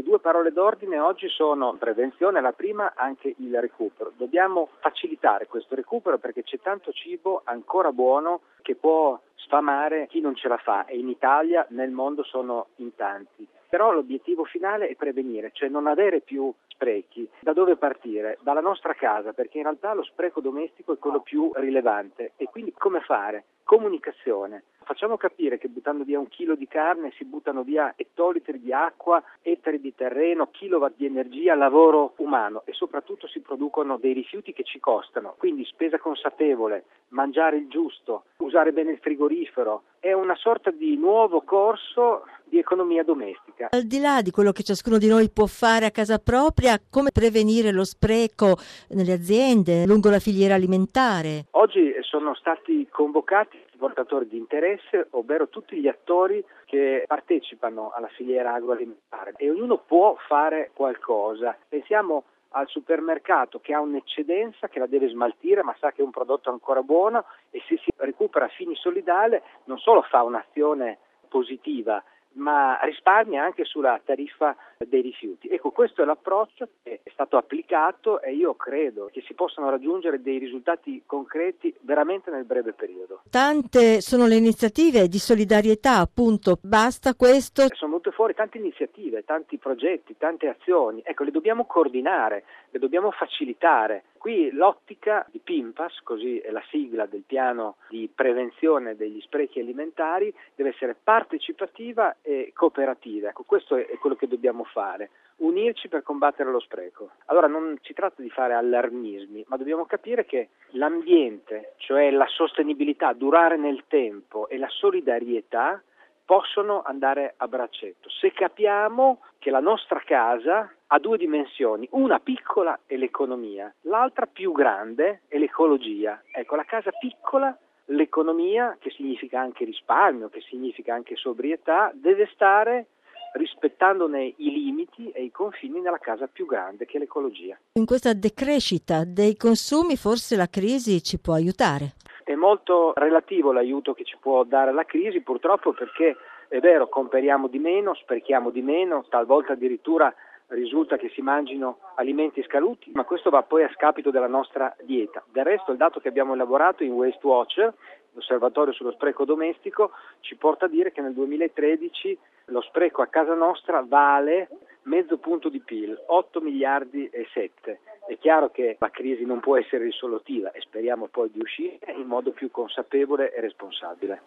due parole d'ordine oggi sono prevenzione, la prima anche il recupero. Dobbiamo facilitare questo recupero perché c'è tanto cibo ancora buono che può sfamare chi non ce la fa e in Italia, nel mondo sono in tanti. Però l'obiettivo finale è prevenire, cioè non avere più sprechi. Da dove partire? Dalla nostra casa, perché in realtà lo spreco domestico è quello più rilevante. E quindi come fare? Comunicazione. Facciamo capire che buttando via 1 chilo di carne si buttano via ettolitri di acqua, ettari di terreno, kilowatt di energia, lavoro umano e soprattutto si producono dei rifiuti che ci costano. Quindi spesa consapevole, mangiare il giusto, usare bene il frigorifero. È una sorta di nuovo corso di economia domestica. Al di là di quello che ciascuno di noi può fare a casa propria, come prevenire lo spreco nelle aziende, lungo la filiera alimentare? Oggi sono stati convocati i portatori di interesse, ovvero tutti gli attori che partecipano alla filiera agroalimentare e ognuno può fare qualcosa. Pensiamo al supermercato che ha un'eccedenza che la deve smaltire ma sa che è un prodotto ancora buono e se si recupera a fini solidali non solo fa un'azione positiva ma risparmia anche sulla tariffa dei rifiuti. Ecco, questo è l'approccio che è stato applicato e io credo che si possano raggiungere dei risultati concreti veramente nel breve periodo. Tante sono le iniziative di solidarietà, appunto, basta questo. Sono venute fuori tante iniziative, tanti progetti, tante azioni, ecco, le dobbiamo coordinare, le dobbiamo facilitare. Qui l'ottica di PIMPAS, così è la sigla del piano di prevenzione degli sprechi alimentari, deve essere partecipativa e cooperativa. Ecco, questo è quello che dobbiamo fare, unirci per combattere lo spreco. Allora non si tratta di fare allarmismi, ma dobbiamo capire che l'ambiente, cioè la sostenibilità, durare nel tempo e la solidarietà possono andare a braccetto. Se capiamo che la nostra casa ha due dimensioni, una piccola è l'economia, l'altra più grande è l'ecologia. Ecco, la casa piccola, l'economia, che significa anche risparmio, che significa anche sobrietà, deve stare rispettandone i limiti e i confini nella casa più grande che è l'ecologia. In questa decrescita dei consumi forse la crisi ci può aiutare. È molto relativo l'aiuto che ci può dare la crisi, purtroppo, perché è vero, comperiamo di meno, sprechiamo di meno, talvolta addirittura risulta che si mangino alimenti scaduti, ma questo va poi a scapito della nostra dieta. Del resto il dato che abbiamo elaborato in Waste Watcher, l'osservatorio sullo spreco domestico, ci porta a dire che nel 2013 lo spreco a casa nostra vale mezzo punto di PIL, 8 miliardi e 7. È chiaro che la crisi non può essere risolutiva e speriamo poi di uscire in modo più consapevole e responsabile.